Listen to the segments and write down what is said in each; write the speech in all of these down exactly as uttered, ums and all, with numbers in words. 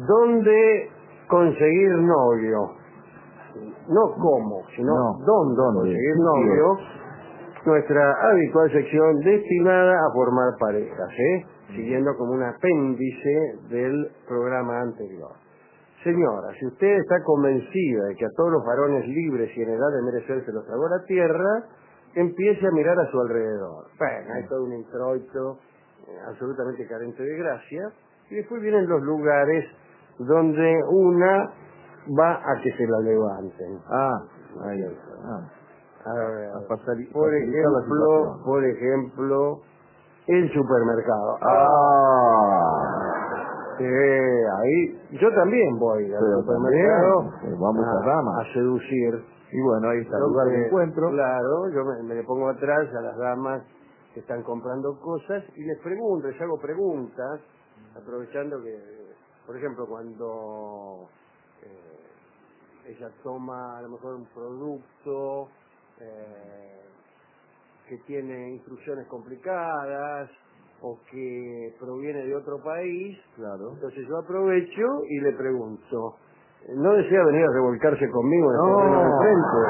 ¿dónde conseguir novio? No cómo, sino no, dónde, ¿dónde conseguir novio. Nuestra habitual sección destinada a formar parejas, ¿eh? Siguiendo como un apéndice del programa anterior. Señora, si usted está convencida de que a todos los varones libres y en edad de merecerse los tragó la tierra, empiece a mirar a su alrededor. Bueno, hay todo un introito eh, absolutamente carente de gracia, y después vienen los lugares donde una va a que se la levanten. Ah, ahí está. Ah. A ver, A facil- por facilitar la ejemplo, situación. por ejemplo, el supermercado. Ah, Sí, ahí yo también voy al pero supermercado también, eh, vamos a a, damas. a seducir. Y bueno, ahí está el Donde, lugar de encuentro. Claro, yo me, me le pongo atrás a las damas que están comprando cosas y les pregunto, les hago preguntas, aprovechando que, por ejemplo, cuando eh, ella toma a lo mejor un producto eh, que tiene instrucciones complicadas o que proviene de otro país, Claro. entonces yo aprovecho y le pregunto, ¿no desea venir a revolcarse conmigo en el No. terreno de frente?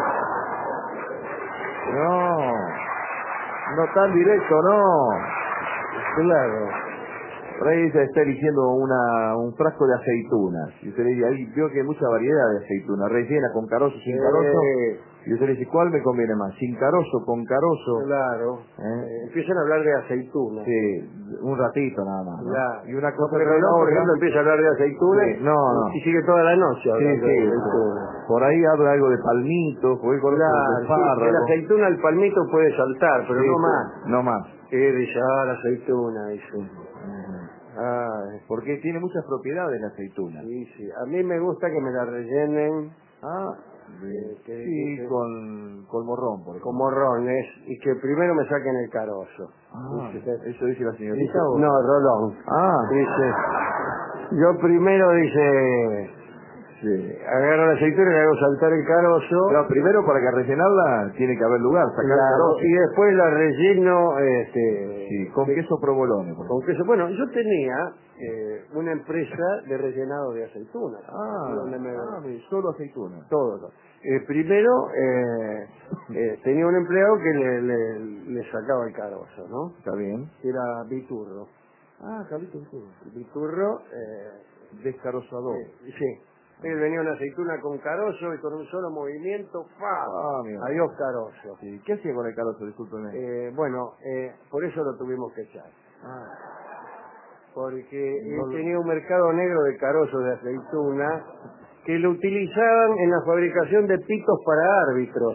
No, no tan directo, no. Claro. Por ahí ella está eligiendo una, un frasco de aceitunas. Y usted le dice, ahí veo que hay mucha variedad de aceitunas, rellena con carozo, sin carozo. Eh, Y usted le dice, ¿cuál me conviene más? ¿Sin carozo, con carozo? claro. ¿Eh? Eh, empiezan a hablar de aceitunas. Sí, un ratito nada más, ¿no? Claro. Y una No, cosa porque trae la Rolón, por otra. ejemplo, empieza a hablar de aceitunas Sí, no, no. y sigue toda la noche Sí, hablando sí, de sí. aceitunas. Por ahí habla algo de palmitos, por ahí conozco Claro, de sí, que la espárrago. aceituna al palmito puede saltar, pero Sí, no sí, más. no más. Eh, dice, ah, la aceituna, dice. Ah, Porque tiene muchas propiedades la aceituna. sí, sí. A mí me gusta que me la rellenen Ah, eh, que, sí, que- con, con morrón, por ejemplo. con morrones y que primero me saquen el carozo. Ah, Dice, ¿eso dice la dice, señorita o...? no, Rolón. Ah, Dice, yo primero dice, sí. agarro la aceituna y le hago saltar el carozo. Claro, primero para que rellenarla tiene que haber lugar, sacar Claro, carozo. y después la relleno este, Sí, con de- queso provolone. por con ejemplo. queso. Bueno, yo tenía eh, una empresa de rellenado de aceitunas. Ah, donde me- ah, mire, solo aceituna. todo. todo. Eh, primero eh, eh, tenía un empleado que le, le, le sacaba el carozo, ¿no? Está bien. Era Viturro. Ah, cabrito, sí. Viturro, eh, Descarozador. eh, sí. Él venía una aceituna con carozo y con un solo movimiento, ¡fa! Ah, mira. Adiós carozo. Sí. ¿Qué hacía con el carozo? Discúlpeme. Eh, bueno, eh, por eso lo tuvimos que echar. Ah, Porque no él lo- tenía un mercado negro de carozos de aceituna que lo utilizaban en la fabricación de pitos para árbitros.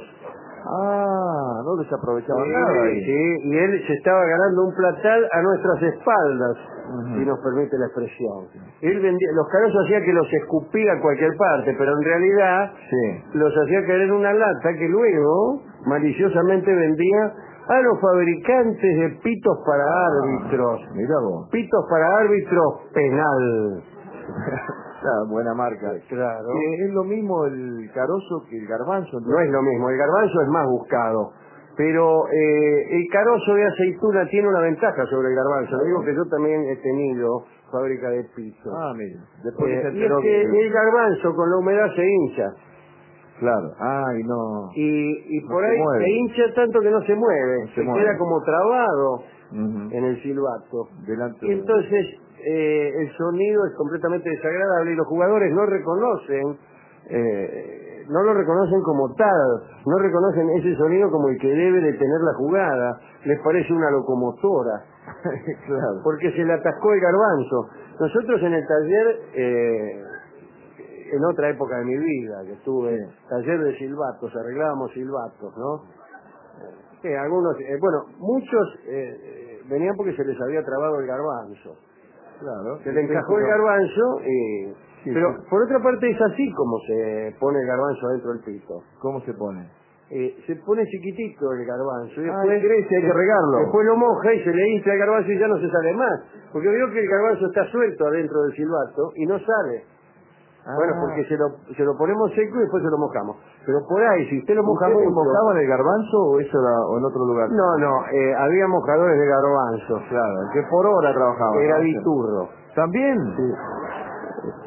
Ah, no desaprovechaba Sí, nada ahí. sí, y él se estaba ganando un platal a nuestras espaldas, Ujú. si nos permite la expresión. Él vendía, los carozos hacía que los escupía a cualquier parte, pero en realidad Sí. los hacía caer en una lata que luego maliciosamente vendía a los fabricantes de pitos para árbitros. Mira vos. Pitos para árbitros penal. Ah, buena marca. Claro. Que es lo mismo el carozo que el garbanzo. No es lo mismo, el garbanzo es más buscado. Pero eh, el carozo de aceituna tiene una ventaja sobre el garbanzo. Le digo que yo también he tenido fábrica de pitos. Ah, mire. Después Eh, se y es enteró que el garbanzo con la humedad se hincha. Claro. Ah, y no... Y, y No por se ahí mueve. se hincha tanto que no se mueve. No se se mueve. queda como trabado Ujú. en el silbato. Delante Y de- entonces eh, el sonido es completamente desagradable y los jugadores no reconocen, eh, no lo reconocen como tal, no reconocen ese sonido como el que debe de tener la jugada, les parece una locomotora, Claro. porque se le atascó el garbanzo. Nosotros en el taller, eh, en otra época de mi vida, que estuve, Sí. taller de silbatos, arreglábamos silbatos, ¿no? Sí, algunos, eh, bueno, muchos eh, eh, venían porque se les había trabado el garbanzo. Claro. Se le encajó el garbanzo, y, Sí, pero sí. por otra parte es así como se pone el garbanzo dentro del pito. ¿Cómo se pone? Eh, se pone chiquitito el garbanzo y Ah, después, crece, hay que regarlo. después lo moja y se le hincha el garbanzo y ya no se sale más. Porque veo que el garbanzo está suelto adentro del silbato y no sale. Ah. Bueno, porque se lo, se lo ponemos seco y después se lo mojamos. Pero por ahí, si usted lo moja ¿Ustedes mucho... mojaban el garbanzo o eso era o en otro lugar? No, no, eh, había mojadores de garbanzo. Claro, que por hora trabajaba. Era ¿no? Viturro. ¿También? Sí.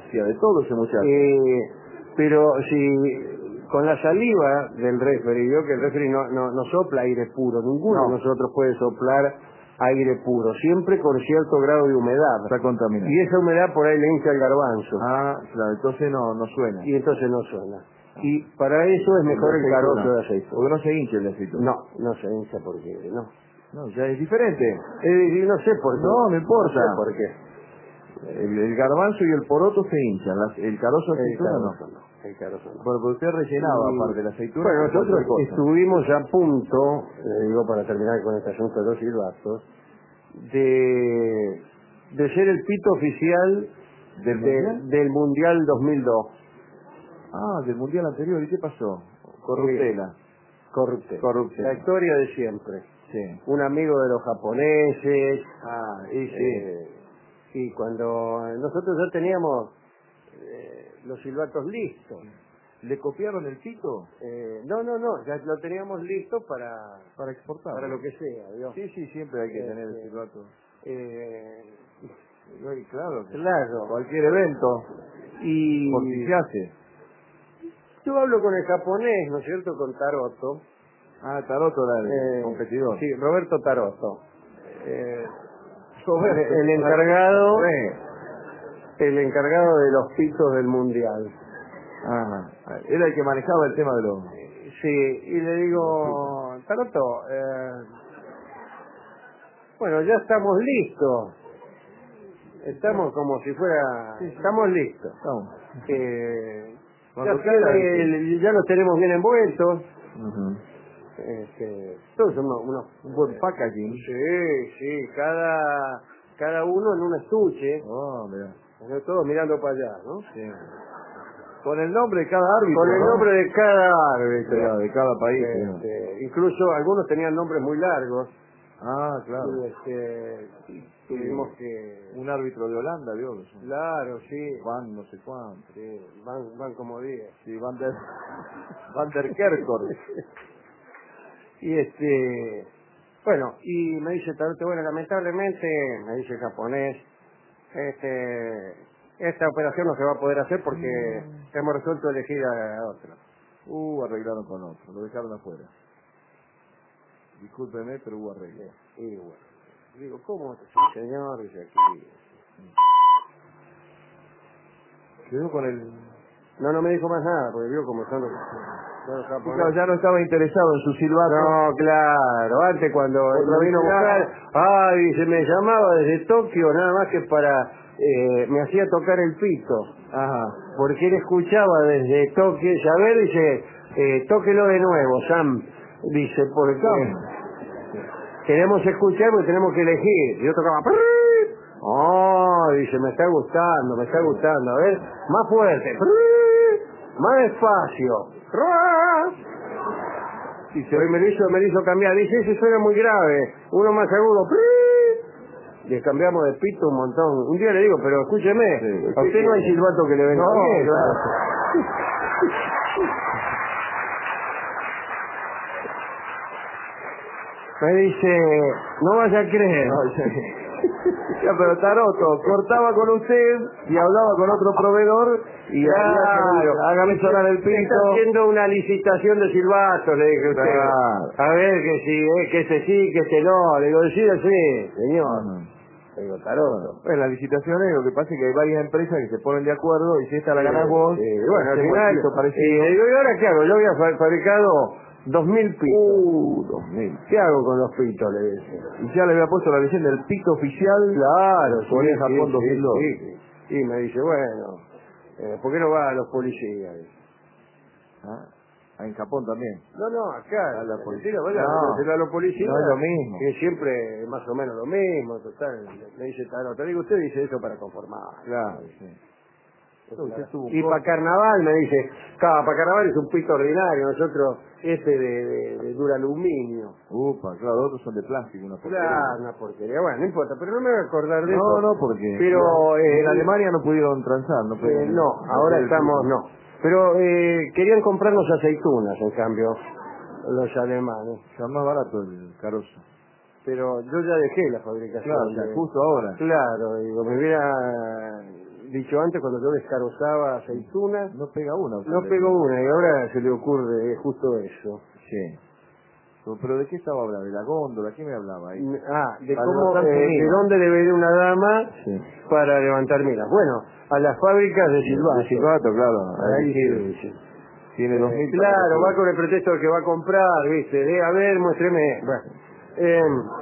asfixia de todo ese muchacho. Eh, pero si con la saliva del referee, vio que el referee no, no, no sopla aire puro, ninguno No. de nosotros puede soplar aire puro, siempre con cierto grado de humedad. Está contaminado. Y esa humedad por ahí le hincha el garbanzo. Ah, claro, entonces no, no suena. Y entonces no suena. Y para eso es mejor el carozo de aceituna. Porque no se hincha el de aceituna. No, no se hincha porque no. No, ya es diferente. Eh, no sé por qué. No, no importa. No sé por qué. El, el garbanzo y el poroto se hinchan, las- el carozo de El aceituna no. carozo no. El carozo no. Bueno, porque usted rellenaba, Y- aparte de la aceituna, Bueno, con nosotros cualquier cosa. estuvimos a punto, le digo para terminar con este asunto de los silbatos, de, de ser el pito oficial ¿Del de- mundial? del Mundial dos mil dos. Ah, del mundial anterior, ¿y qué pasó? Corruptela. Corruptela. Corruptela. La historia de siempre. Sí. Un amigo de los japoneses. Ah, y sí. eh, y cuando nosotros ya teníamos eh, los silbatos listos. ¿Le copiaron el pito? Eh, no, no, no, ya lo teníamos listo para, Para exportar. para lo que sea, ¿vio? Sí, sí, siempre hay que Eh, tener el eh, silbato. Eh, No, y claro, claro. cualquier evento, Y por si se hace. yo hablo con el japonés, ¿no es cierto? Con Taroto. Ah, Taroto era el Eh, competidor. Sí, Roberto Taroto. Eh, Roberto. el encargado, Sí. el encargado de los pitos del mundial. Ah, era el que manejaba el tema de los... Sí, y le digo, Taroto, eh, bueno, ya estamos listos. Estamos como si fuera... Estamos listos. Vamos. Eh, ya, Cuando quiera, tiene- ya los tenemos bien envueltos. Ujú. Este, todos somos unos... Un buen packaging. Sí, sí, cada, cada uno en un estuche, Oh, mira. ¿no? Todos mirando para allá, ¿no? Sí. Con el nombre de cada árbitro, Con el ¿no? nombre de cada árbitro. Claro, de cada país. ¿no? Este, incluso algunos tenían nombres muy largos. Ah, claro. Y este, tuvimos que... Un árbitro de Holanda, vio. Claro, sí. Van no sé cuánto. Sí, van, van como diez. Sí, Van der... Van der Kerkor. Y este, bueno, y me dice Taroto, bueno, lamentablemente, me dice el japonés, este, esta operación no se va a poder hacer porque hemos resuelto elegir a otro. Uh, arreglaron con otro, lo dejaron afuera. Discúlpeme, pero hubo arreglo. Y bueno, digo, ¿cómo? Sí, señor, dice aquí. Quedó con el... No, no me dijo más nada, porque vio como son los, son los Sí, claro, japoneses. ya no estaba interesado en su silbato. No, claro, antes cuando él Otra me vino a vez, buscar, ay, dice, me llamaba desde Tokio, nada más que para, eh, me hacía tocar el pito. Ajá. Porque él escuchaba desde Tokio, y a ver, dice, eh, tóquelo de nuevo, Sam, dice, porque queremos escuchar porque tenemos que elegir. Y yo tocaba, oh, dice, me está gustando, me está gustando, a ver, más fuerte, más despacio. Dice, hoy me lo hizo, me lo hizo cambiar, dice, ese suena muy grave, uno más agudo, y cambiamos de pito un montón. Un día le digo, pero escúcheme, Sí, a usted no hay silbato que le venga No, bien. claro. Me dice, no vaya a creer. No, ya, ya, pero Taroto cortaba con usted y hablaba con otro proveedor y Claro, hágame sonar el Está pito. haciendo una licitación de silbato, le dije a usted. Claro. A ver que sí, eh, que este sí, que este no. Le digo, sí, sí, señor. Ajá. Le digo, Taroto. En las licitaciones lo que pasa es que hay varias empresas que se ponen de acuerdo y si esta la ganas vos, Sí, bueno, al hacemos el final, pito y parecido. le digo, ¿y ahora qué hago? Yo había fa- fabricado dos mil pitos. Uh, dos mil. ¿Qué hago con los pitos? Le dije. Y ya le había puesto la leyenda del pito oficial. Claro, Por sí, el Japón sí, dos mil dos. sí, sí. Y me dice, bueno, eh, ¿por qué no va a los policías? Ah, en Japón también. No, no, acá, A la la policía. policía, vaya, No, decirle a los policías. no es lo mismo. Que siempre es más o menos lo mismo, total. Me dice, no, te digo, usted dice eso para conformar. Claro, sí. Eso, Usted claro. tuvo un Y corte. para carnaval me dice, claro, para carnaval es un pito ordinario, nosotros este de, de, de duraluminio. Upa, claro, los otros son de plástico, una porquería. Claro, una porquería. Bueno, no importa, pero no me voy a acordar de No, eso. no, porque Pero, eh, en Alemania no pudieron transar, no Eh, pudieron. no, ahora hacer el estamos, pito. no. Pero eh, querían comprarnos aceitunas, en cambio, los alemanes. Está más barato el carozo. Pero yo ya dejé la fabricación. Claro, o sea, de- justo ahora. Claro, digo, me hubiera... dicho antes, cuando yo descarozaba aceitunas, No pega una. no pegó una y ahora se le ocurre justo eso. Sí. ¿Pero de qué estaba hablando? ¿De la góndola? ¿Qué me hablaba ahí? Ah, de Para cómo, levantar eh, de minas. dónde debe ir una dama Sí. para levantar minas. Bueno, a las fábricas de silbato. De silbato, claro. Ahí Ahí sí, sí. Tiene dos Eh, mil. claro, va con el pretexto de que va a comprar, viste, de a ver, muéstreme. Bueno, eh,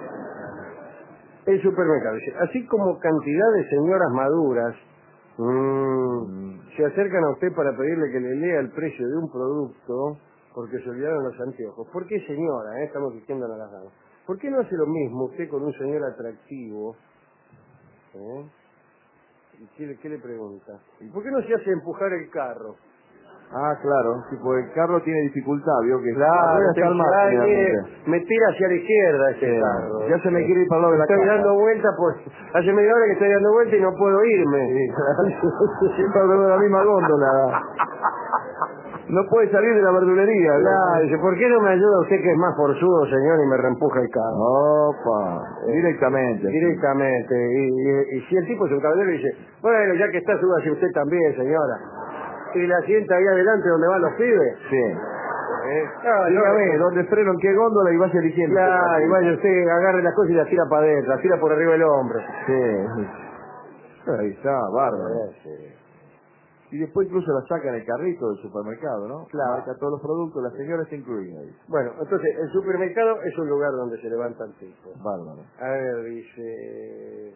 el supermercado dice, así como cantidad de señoras maduras mm, se acercan a usted para pedirle que le lea el precio de un producto porque se olvidaron los anteojos. ¿Por qué, señora? Eh? Estamos diciendo a las damas. ¿Por qué no hace lo mismo usted con un señor atractivo? ¿Eh? ¿Y qué, le- qué le pregunta? ¿Y por qué no se hace empujar el carro? Ah, claro. Sí, porque el carro tiene dificultad, vio que... Claro, Rueda usted está al dice, mar, "Ay, mire, generalmente. me tira hacia la izquierda ese Sí, carro. ya se me quiere ir para el lado de la Estoy casa. dando vuelta, pues hace media hora que estoy dando vuelta y no puedo irme. Sí, claro. Siempre alrededor de la misma góndola. No puede salir de la verdulería. Claro, dice, ¿por qué no me ayuda usted que es más forzudo, señor, y me reempuja el carro? Opa, directamente. Directamente. Y, y- y si el tipo es un caballero y dice, bueno, ya que está, súbase usted también, señora. Y la sienta ahí adelante donde van los pibes. Sí. ¿Eh? Ah, no, Dígame, eh, ¿dónde freno, en qué góndola y vaya eligiendo? Claro, y vaya usted, agarre las cosas y las tira para adentro, las tira por arriba del hombro. Sí. Ahí está, bárbaro. Eh, sí. Y después incluso la saca en el carrito del supermercado, ¿no? Claro. Marca todos los productos, la señora está incluida ahí. Bueno, entonces, el supermercado es un lugar donde se levantan tipos. Bárbaro. A ver, dice...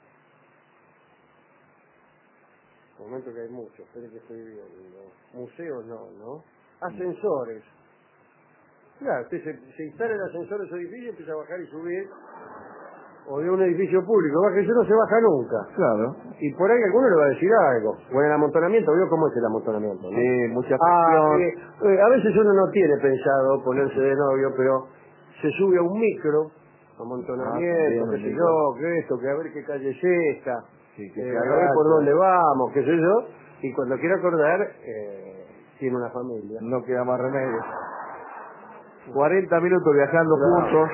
Un momento que hay muchos, espere que estoy viendo. Museos no, ¿no? Ascensores. Claro, usted se, se instala el ascensor de su edificio, empieza a bajar y subir. O de un edificio público, baja y eso no se baja nunca. Claro. Y por ahí alguno le va a decir algo. O en el amontonamiento, ¿vio cómo es el amontonamiento, no? Sí, mucha Ah, presión. eh, eh, a veces uno no tiene pensado ponerse de novio, pero se sube a un micro, amontonamiento, Ah, qué también, sé un yo, que esto, que a ver qué calle es esta, Sí, que eh, se a ver agacha. por dónde vamos, qué sé yo, y cuando quiere acordar, eh, tiene una familia. No queda más remedio. cuarenta minutos viajando Claro. juntos.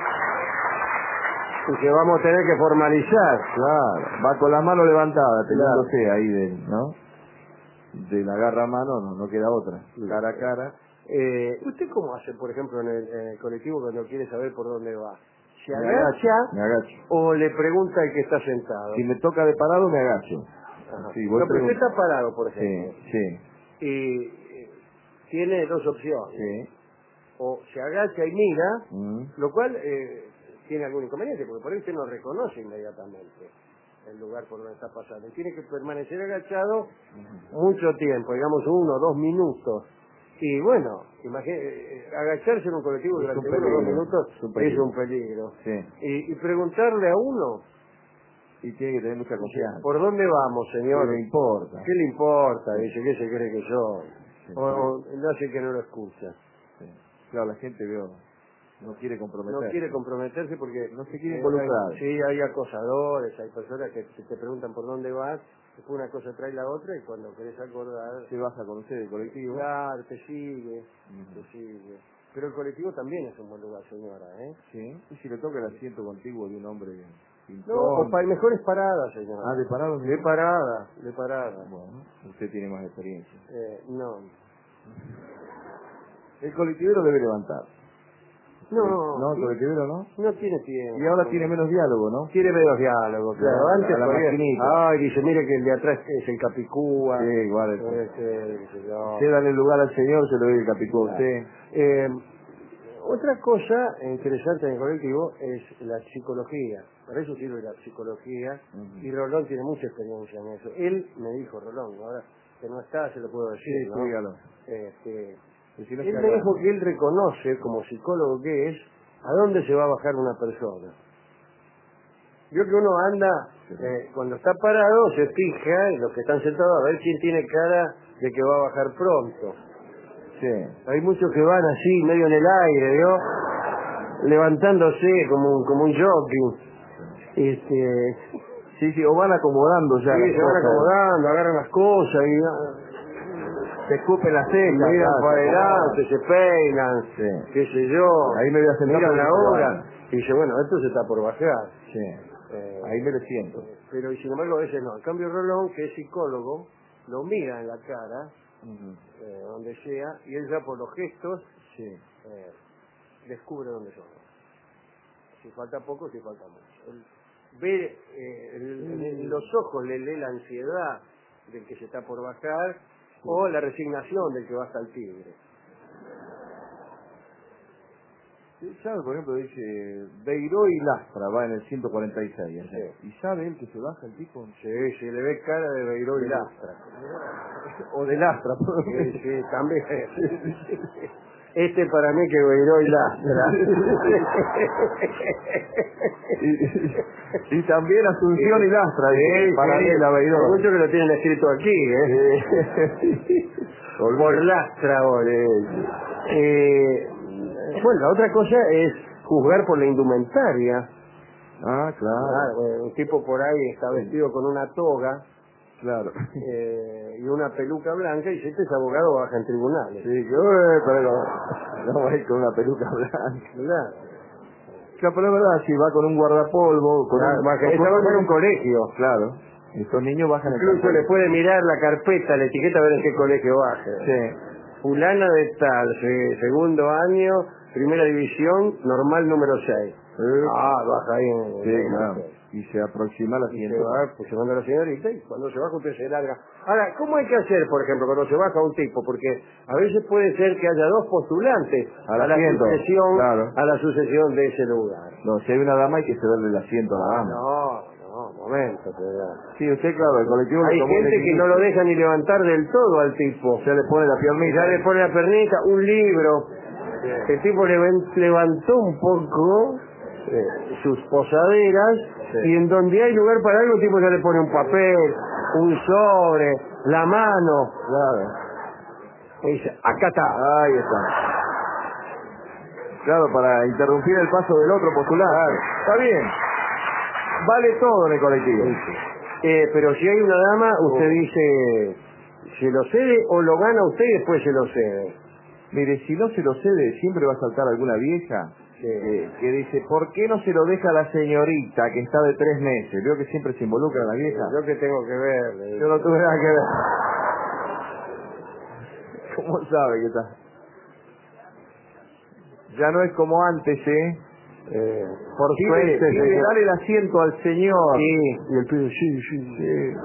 Y que vamos a tener que formalizar. Claro. Va con la mano levantada, Claro. teniéndose ahí de, ¿no? De la garra a mano, no, no queda otra. Cara a cara. Eh, ¿Usted cómo hace, por ejemplo, en el, en el colectivo cuando quiere saber por dónde va? ¿Se Me agacha agacho, me agacho. o le pregunta al que está sentado? Si me toca de parado, me agacho. Ajá. Sí, voy No, pero usted pregun- está parado, por ejemplo, Sí, sí, y eh, tiene dos opciones. sí. O se agacha y mira, Mm. lo cual eh, tiene algún inconveniente, porque por ahí usted no reconoce inmediatamente el lugar por donde está pasando. Y tiene que permanecer agachado mucho tiempo, digamos uno o dos minutos. Y bueno, imagine, eh, agacharse en un colectivo Es durante un uno o dos peligro, minutos es un es peligro. un peligro. Sí. Y, y preguntarle a uno, Y tiene que tener mucha confianza. ¿por dónde vamos, señor? ¿Qué le importa? ¿Qué le importa? Dice, ¿qué se cree que soy? Sí. O, o no sé que no lo escucha. Sí. Claro, la gente veo, no quiere comprometerse. No quiere comprometerse porque No se quiere eh, involucrar. hay- sí, hay acosadores, hay personas que si te preguntan por dónde vas, después una cosa trae la otra y cuando querés acordar, Se baja con usted el colectivo. claro, te sigue, Ujú. te sigue. Pero el colectivo también es un buen lugar, señora, ¿eh? Sí. Y si le toca el asiento contiguo de un hombre pintón. No, o para mejor es parada, señora. Ah, de parado. De parada, de parada. Bueno, usted tiene más experiencia. Eh, no. El colectivero debe levantar. No, No, el sí, colectivero no. no tiene tiempo. Y ahora tiene menos diálogo, ¿no? Quiere menos diálogo, claro. Claro, Antes a la todavía- maquinita. Ay, dice, mire que el de atrás es el Capicúa. Sí, igual. Este, dice, no. Cédale el lugar al señor, se lo doy el capitán a usted. Eh, otra cosa interesante en el colectivo es la psicología. Para eso sirve la psicología. Ujú. Y Rolón tiene mucha experiencia en eso. Él me dijo, Rolón, ahora que no está, se lo puedo decir, Sí, ¿no? dígalo. Este, Y si no él se me agarra. dijo que él reconoce, como psicólogo que es, a dónde se va a bajar una persona. Vio que uno anda, eh, cuando está parado, se fija, y los que están sentados, a ver quién tiene cara de que va a bajar pronto. Sí. Hay muchos que van así, medio en el aire, ¿vio? Levantándose como un, como un jockey. Este, Sí, sí, o van acomodando ya. sí, las se van cosas. acomodando, agarran las cosas y ah, Se escupen las cejas. miran ya, para se adelante, se peinan, Sí. qué sé yo. Ahí me voy a sentar miran porque la se hora baja. y dice, bueno, esto se está por bajar. Sí. Eh, ahí me lo siento. Pero y sin embargo a veces no. En cambio Rolón, que es psicólogo, lo mira en la cara, uh-huh. eh, donde sea, y él ya por los gestos sí. eh, descubre dónde son. Si falta poco, si falta mucho. Él ve eh, el, en, en los ojos, le lee la ansiedad del que se está por bajar sí. o la resignación del que baja el tigre. ¿Sabe? Por ejemplo, dice Beiró y Lastra, va en el ciento cuarenta y seis. Sí. ¿Y sabe él que se baja el tipo? Sí, sí, le ve cara de Beiró y Lastra. O de Lastra. Sí, sí, también. Este para mí que Beiró y Lastra. y, y también Asunción sí. y Lastra. Sí, para sí, mí la Beiró. Por mucho que lo tienen escrito aquí, ¿eh? Sí. Por Lastra, ole. Eh... Bueno, la otra cosa es juzgar por la indumentaria. Ah, claro. claro un tipo por ahí está vestido con una toga claro eh, y una peluca blanca y si este es abogado baja en tribunales. Sí, que, eh, pero no, no va a ir con una peluca blanca. Claro. Claro, pero es verdad, si va con un guardapolvo, con claro, un, baja, esta va en un colegio. Claro. Estos niños bajan Incluso el le puede mirar la carpeta, la etiqueta, a ver en qué colegio baja. Sí. Fulana de tal, segundo año, primera división, normal número seis. ¿Eh? Ah, baja ahí en... Sí, en claro. Y se aproxima a la siguiente. Se va aproximando a la señorita y cuando se baja usted se larga. Ahora, ¿cómo hay que hacer, por ejemplo, cuando se baja un tipo? Porque a veces puede ser que haya dos postulantes a la, a la sucesión, claro. a la sucesión de ese lugar. No, si hay una dama hay que cederle el asiento a la dama. No. No, momento. Sí, usted, claro, el colectivo... Hay gente que no lo deja ni levantar del todo al tipo. Ya le pone la piernita. Ya le pone la pernita, un libro. Sí. El tipo levantó un poco sí. sus posaderas sí. y en donde hay lugar para algo, el tipo ya le pone un papel, un sobre, la mano. Claro. Y dice, acá está. Ahí está. Claro, para interrumpir el paso del otro postular. Claro. Está bien. Vale todo en el colectivo. Eh, pero si hay una dama, usted oh. dice, ¿se lo cede o lo gana usted y después se lo cede? Mire, si no se lo cede, siempre va a saltar alguna vieja sí. eh, que dice, ¿por qué no se lo deja a la señorita que está de tres meses? Veo que siempre se involucra la vieja. Yo que tengo que ver. Le Yo no tuve nada que ver. ¿Cómo sabe que está? Ya no es como antes, ¿eh? Eh, por sí, suerte, sí, sí, dale el asiento al señor. Sí, y el pibe, sí, sí, sí.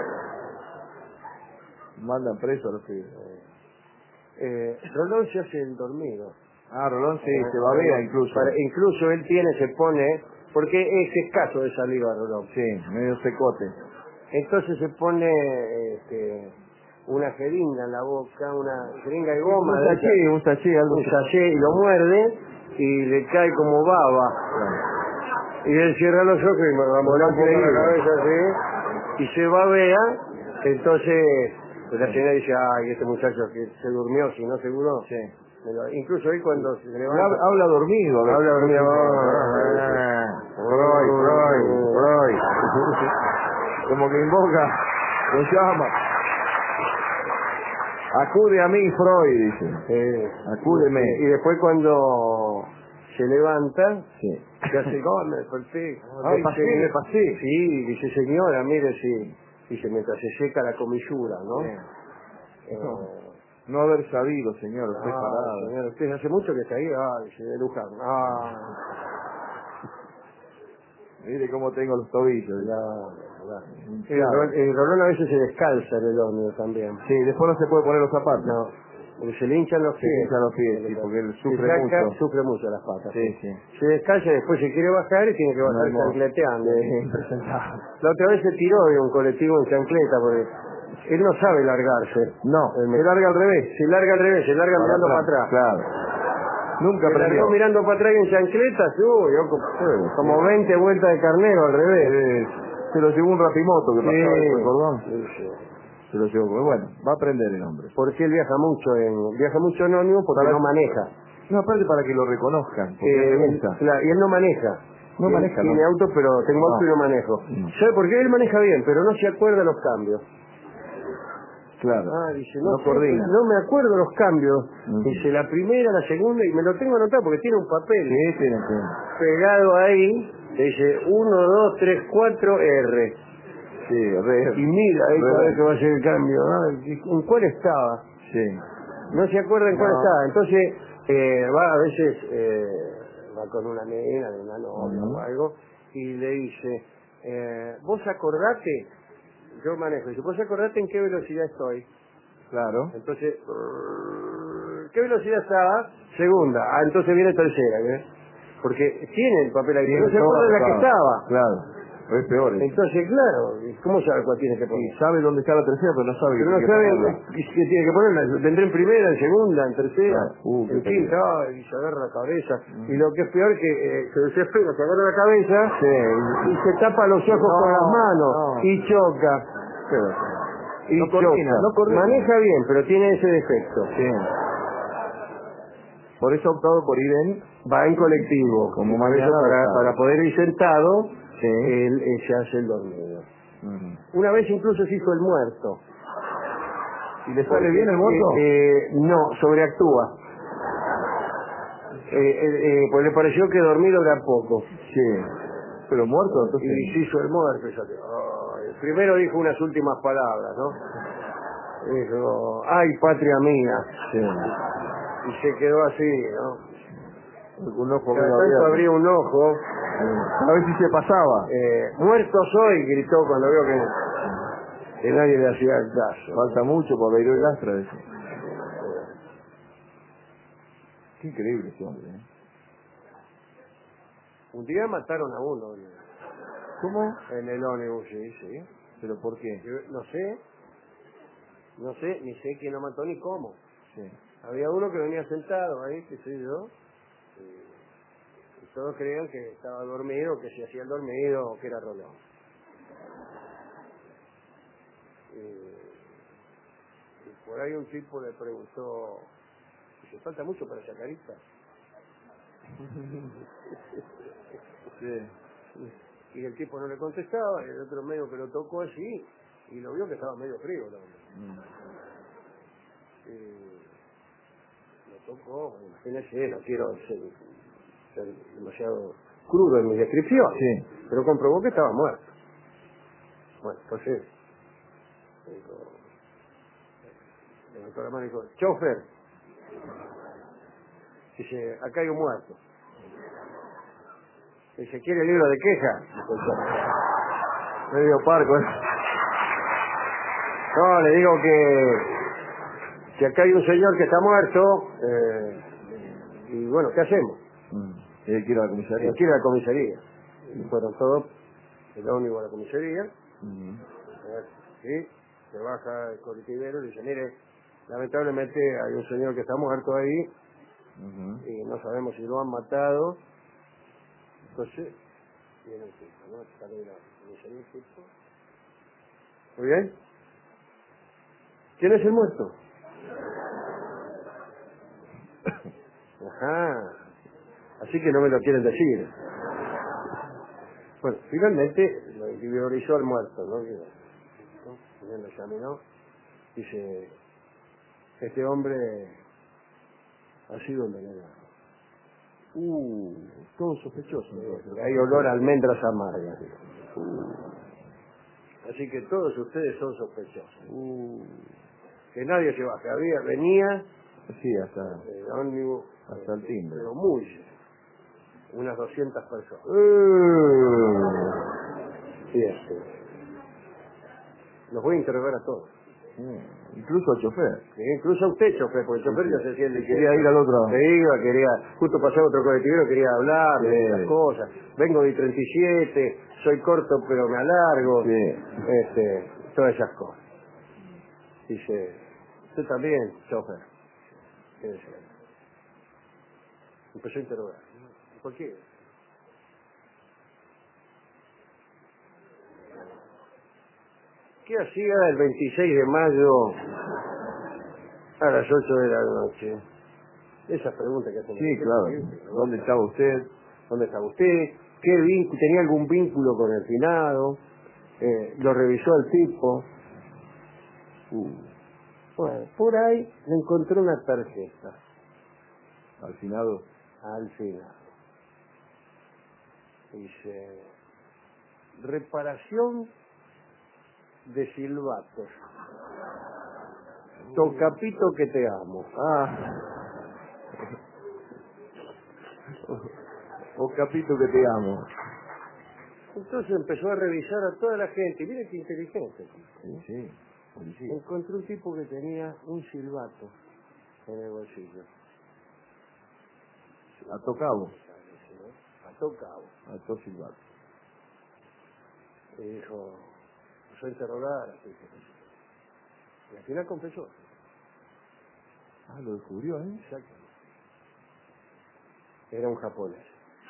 Mandan preso a los pibes. Eh, Rolón se hace el dormido. Ah, Rolón sí, eh, se babea incluso. Para, incluso él tiene, se pone, porque es escaso de saliva Rolón. Sí, medio secote. Entonces se pone este, una jeringa en la boca, una jeringa de goma. Un sachet, un sachet, algo Un sachet y lo muerde. Y le cae como baba. Claro. Y él cierra los ojos y me va a mover un poco la cabeza así. Y se babea. Entonces, pues la señora dice, ay, este muchacho que se durmió, si no seguro. Sí. Lo, incluso hoy cuando se levanta. Habla, habla dormido. Habla dormido. Freud, Freud, Freud. Como que invoca, lo llama. Acude a mí, Freud, dice. Eh, Acúdeme. Y después cuando se levanta, sí. se hace, oh, me desperté. Ay, pasé, me pasé. Sí, dice, señora, mire, sí. Dice, mientras se seca la comisura, ¿no? Sí. Eh, no, no haber sabido, señor, usted ah, parado. Señor, usted hace mucho que está ahí, ah, dice, de Luján. Ah. Mire cómo tengo los tobillos. Ya, ya. El, Rolón, el Rolón a veces se descalza en el horno también. Sí, después no se puede poner los zapatos. No, porque se le hinchan los pies. Se le hinchan los pies, sí, porque él sufre saca, mucho. Sufre mucho las patas. Sí, sí. Se descalza y después se quiere bajar y tiene que bajar no, chancleteando. Impresentable. La otra vez se tiró de un colectivo en chancleta porque él no sabe largarse. No, se larga al revés. Se larga al revés, se larga para mirando atrás, para atrás. Claro. Nunca se largó mirando para atrás en chancletas, uy, yo como, sí, como veinte vueltas de carnero al revés. Sí. Se lo llevó un rapimoto que sí. pasaba por el cordón. Sí, sí. Se lo llevó, pero bueno, va a aprender el hombre. Porque él viaja mucho en viaja mucho en ómnibus porque para, no maneja. No, aparte para que lo reconozcan, porque eh, le gusta. Claro, y él no maneja. No él maneja, Tiene no. auto, pero tengo no. auto y no manejo. No. ¿Sabe por qué? Él maneja bien, pero no se acuerda los cambios. Claro. Ah, dice, no, no sé, coordina. No me acuerdo los cambios. Uh-huh. Dice, la primera, la segunda, y me lo tengo anotado porque tiene un papel sí, tiene, tiene. pegado ahí. te dice uno, dos, tres, cuatro, R. Sí, re. Y mira, ahí re. cada vez que va a hacer el cambio, ¿no? ¿En cuál estaba? Sí. No se acuerda en No. cuál estaba. Entonces, eh, va a veces, eh, va con una nena, de una novia Uh-huh. o algo, y le dice, eh, ¿vos acordate? Yo manejo, dice, ¿vos acordate en qué velocidad estoy? Claro. Entonces, ¿qué velocidad estaba? Segunda. Ah, entonces viene tercera, ¿ves? Porque tiene el papel ahí, pero no se acuerda de la que estaba. Claro. Es peor eso. Entonces, claro, ¿cómo sabe cuál tiene que poner? Y sabe dónde está la tercera, pero no sabe Pero que no tiene que sabe ponerla. qué tiene que ponerla. Vendré en primera, en segunda, en tercera, Claro. Uh, en qué quinta, peligro. y se agarra la cabeza. Mm. Y lo que es peor que eh, se desespera, se agarra la cabeza Sí. y se tapa los ojos No, con las manos no. y choca. Pero, Y no coordina, choca. no coordina. Maneja bien, pero tiene ese defecto. Sí. Por eso ha optado por ir en... Va en colectivo, Como y por mañana eso para, votado. para poder ir sentado, Sí. él, él se hace el dormido. Uh-huh. Una vez incluso se hizo el muerto. ¿Y le sale bien el muerto? Eh, eh, no, sobreactúa. Eh, eh, eh, pues le pareció que dormido era poco. Sí. Pero muerto, entonces... Y se hizo el muerto. Y salió. Ay, primero dijo unas últimas palabras, ¿no? Dijo, ay, patria mía. Sí. Y se quedó así, ¿no? Un ojo Cada medio tanto abierto. abría un ojo. A ver si se pasaba. Eh, muerto soy, gritó cuando vio que, que nadie le hacía el caso. Falta mucho para Beiró y Lastra, dice. Qué increíble ese hombre, ¿eh? Un día mataron a uno ¿Cómo? en el ómnibus, sí, sí. ¿Pero por qué? Yo no sé, no sé, ni sé quién lo mató ni cómo. Sí. Había uno que venía sentado ahí, qué sé yo, y, y todos creían que estaba dormido, que se hacía el dormido o que era Rolón. Y, y por ahí un tipo le preguntó, ¿se falta mucho para esa carita? Sí. Y el tipo no le contestaba, y el otro medio que lo tocó así, y lo vio que estaba medio frío el hombre. Mm. Y lo tocó, imagínese, no quiero ser, ser demasiado crudo en mi descripción, Sí. pero comprobó que estaba muerto. Bueno, entonces, dijo, levantó la mano y dijo, chofer, dice, acá hay un muerto. Dice, ¿quiere el libro de queja? Dijo el chofer. Medio parco, ¿eh? No, le digo que, que acá hay un señor que está muerto, eh, y bueno, ¿qué hacemos? Mm. Tiene que ir a la comisaría. Aquí a la comisaría. Y fueron todos, el ómnibus a la comisaría, Mm. a ver, sí, se baja el colectivero y dice, mire, lamentablemente hay un señor que está muerto ahí, Uh-huh. y no sabemos si lo han matado. Entonces, viene el tipo, ¿no? Sale de la comisaría el tipo. Muy bien. ¿Quién es el muerto? Ajá. Así que no me lo quieren decir. Bueno, finalmente lo individualizó al muerto, ¿no? ¿no? Lo examinó. Dice, este hombre ha sido envenenado. Uh, todo sospechoso. Entonces. Eh, hay olor a almendras amargas. Uh. Así que todos ustedes son sospechosos. Uh. Que nadie se baje. Había, venía Sí, hasta, el ómnibus, hasta el timbre. pero muy lleno. Unas doscientas personas. Uh. Sí, sí. Los voy a interrogar a todos. Mm. Incluso al chofer. Sí, incluso a usted, chofer, porque el chofer Sí, ya sí. se siente. Se quería ir al otro. Se iba, quería, justo pasaba otro colectivero, quería hablar de Sí. esas cosas. Vengo de treinta y siete, soy corto pero me alargo. Sí. Este, todas esas cosas. Dice, usted también, chofer. ¿Qué decía? Empezó a interrogar. ¿Por qué? ¿Qué hacía el veintiséis de mayo a las ocho de la noche? Esas preguntas que hacen. Sí, claro. ¿Dónde estaba usted? ¿Dónde estaba usted? ¿Qué vínculo? ¿Tenía algún vínculo con el finado? Eh, ¿Lo revisó el tipo? Uh. Bueno, por ahí le encontró una tarjeta. Al finado. Al final. Y Dice, reparación de silbatos. Tocapito que te amo. Ah. O capito que te amo. Entonces empezó a revisar a toda la gente. Mira qué inteligente. Sí, sí. Policía. Encontró un tipo que tenía un silbato en el bolsillo. Ató cabo. Ató cabo. Ató silbato. Y dijo, soy interrogar. Y al final confesó. Ah, lo descubrió, ¿eh? Exacto. Era un japonés.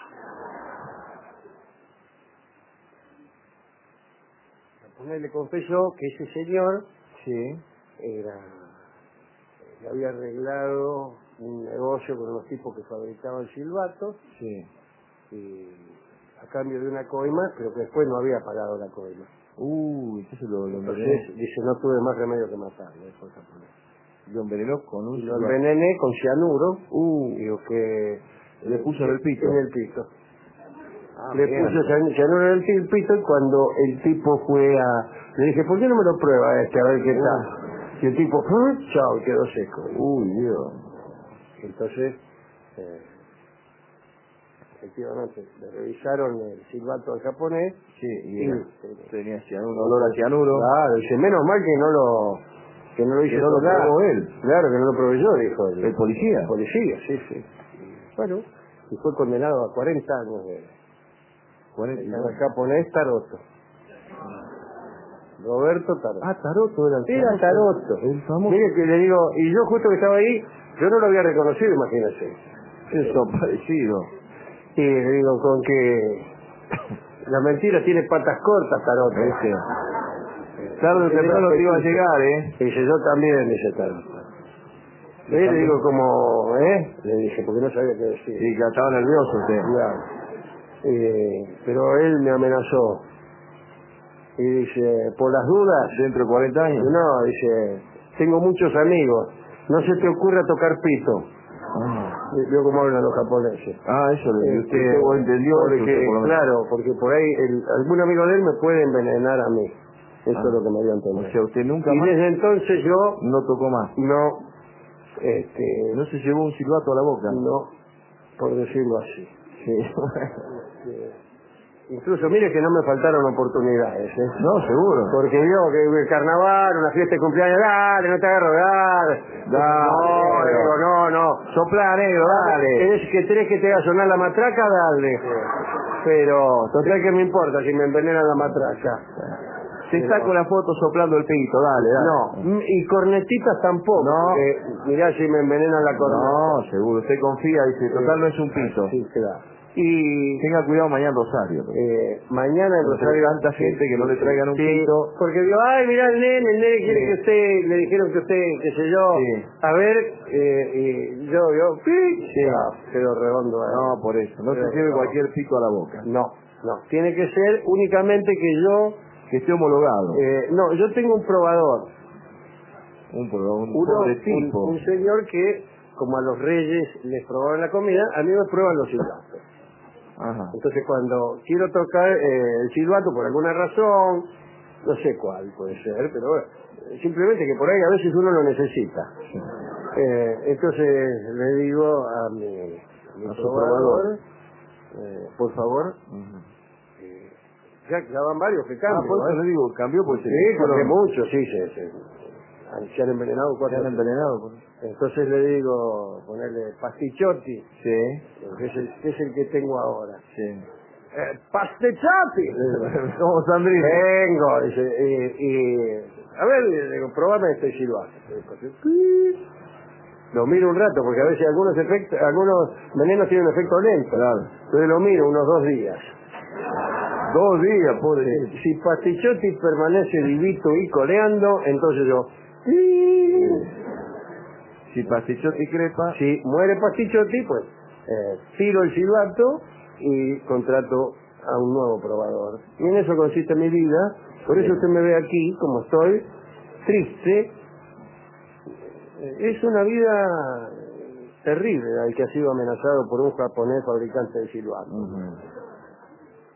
El japonés le confesó que ese señor sí. era, le había arreglado un negocio con unos tipos que fabricaban silbatos, sí. y a cambio de una coima, pero que después no había pagado la coima. Uh, entonces lo, lo Entonces envenenó. dice, no tuve más remedio que matarlo, dijo el japonés. Lo envenenó con un Y lo silbato. envenené con cianuro, Uh, digo que le puso en el pito. En el pito. Ah, le bien. puso cian- cianuro en el pito, y cuando el tipo fue a... Le dije, ¿por qué no me lo prueba este? A ver qué tal. Y el tipo, ¡ah! Chao, quedó seco. Uy, Dios. Entonces, eh, efectivamente, le revisaron el silbato al japonés. Sí, y y era- eh, tenía cianuro, un olor a cianuro. Claro, dice, menos mal que no lo que no lo hizo Que no lo tocar. probó él. Claro, que no lo probé yo, dijo el, ¿El policía? El policía, sí, sí. Bueno, y fue condenado a cuarenta años de, cuarenta de igual. japonés Taroto. Roberto Taroto. Ah, Taroto era el Era Taroto. El famoso. Mire que le digo, y yo justo que estaba ahí, yo no lo había reconocido, imagínese. Eso, parecido. Y le digo, con que la mentira tiene patas cortas, Taroto. Ese. Tarde o temprano te iba a llegar, ¿eh? Y dice, yo también, dice Taroto. Y le digo como, ¿eh? Le dije, porque no sabía qué decir. Sí, que estaba nervioso usted. Claro. Eh, pero él me amenazó. Y dice, por las dudas... ¿Dentro de cuarenta años? No, dice, tengo muchos amigos. No se te ocurra tocar pito. Ah, Veo cómo hablan los japoneses. ah eso lo Eh, usted, usted entendió. porque, eso usted por lo menos. claro, porque por ahí el, algún amigo de él me puede envenenar a mí. Eso Ah, es lo que me dio a entender. O sea, usted nunca Y más desde entonces yo no tocó más. no, este, No se llevó un silbato a la boca. no, por decirlo así. Sí. Este, incluso mire que no me faltaron oportunidades, ¿eh? No, seguro. Porque vio que el carnaval, una fiesta de cumpleaños, dale, no te agarro, dale. Dale, no, negro. digo, no, no. Sopla, negro, dale. ¿Querés que tenés que te haga sonar la matraca? Dale. Pero, total que me importa si me envenenan la matraca. Te saco una foto soplando el pito, dale, dale. No, y cornetitas tampoco. No. porque mirá si me envenenan la corneta. No, seguro. Usted confía, dice, total no es un pito. Sí, claro. Y Tenga cuidado mañana en Rosario. eh, mañana en Entre Rosario... tanta gente que no le traigan un sí, pito. porque digo, ay, mirá el nene, el nene quiere Sí. que usted, le dijeron que usted, qué sé yo, Sí. a ver, eh, y yo, yo, ¡pi! Sí. Ah, quedó redondo. eh. No, por eso. No Pero, se lleve no. cualquier pito a la boca. No, no, tiene que ser únicamente que yo, Que esté homologado. eh, no, yo tengo un probador, Un, pro- un uno, pobre un, tipo. un señor que, como a los reyes les probaban la comida, a mí me prueban los silbatos. Ajá. Entonces cuando quiero tocar eh, el silbato por alguna razón, no sé cuál puede ser, pero bueno, simplemente que por ahí a veces uno lo necesita. Eh, entonces le digo a mi, a mi A su probador, eh, por favor, Ujú. eh, ya, ya van varios que Ah, cambian. por eso ¿eh? le digo, cambió pues Sí, porque muchos, sí, se, se, se han envenenado Se cuatro han veces. envenenado. Pues. Entonces le digo, ponerle pastichotti, Sí. que es el, que es el que tengo ahora. Sí. Eh, ¡Pastichotti! Somos Sandrino. Vengo, dice, y, y a ver, le digo, probame este silbato. Lo miro un rato, porque a veces algunos efectos, algunos venenos tienen un efecto lento. Claro. Entonces lo miro unos dos días. Dos días, pobre. Si, si Pastichotti permanece vivito y coleando, entonces yo... Si Pastichotti crepa. Si muere Pastichotti, pues eh, tiro el silbato y contrato a un nuevo probador. Y en eso consiste mi vida. Por eso usted me ve aquí, como estoy, triste. Eh, Es una vida terrible al que ha sido amenazado por un japonés fabricante de silbato. Ujú.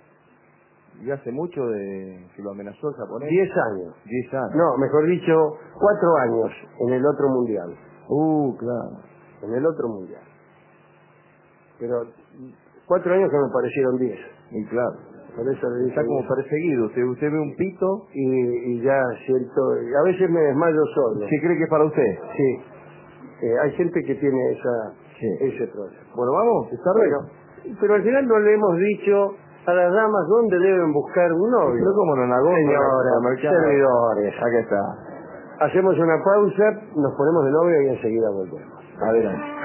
¿Y hace mucho de que lo amenazó el japonés? Diez años. Diez años. No, mejor dicho, cuatro años en el otro mundial. Uh, claro. En el otro mundial. Pero cuatro años que me parecieron diez. Y claro. Por eso le Está dije, como perseguido. Usted, usted ve un pito y, y ya siento, y a veces me desmayo solo. ¿Qué cree que es para usted? Sí. Eh, hay gente que tiene esa, Sí. ese problema. Bueno, vamos, está Bueno, pero al final no le hemos dicho a las damas dónde deben buscar un novio. Pero cómo no, en la góndola, Señora, servidores. Acá está. Hacemos una pausa, nos ponemos de novio y enseguida volvemos. Adelante.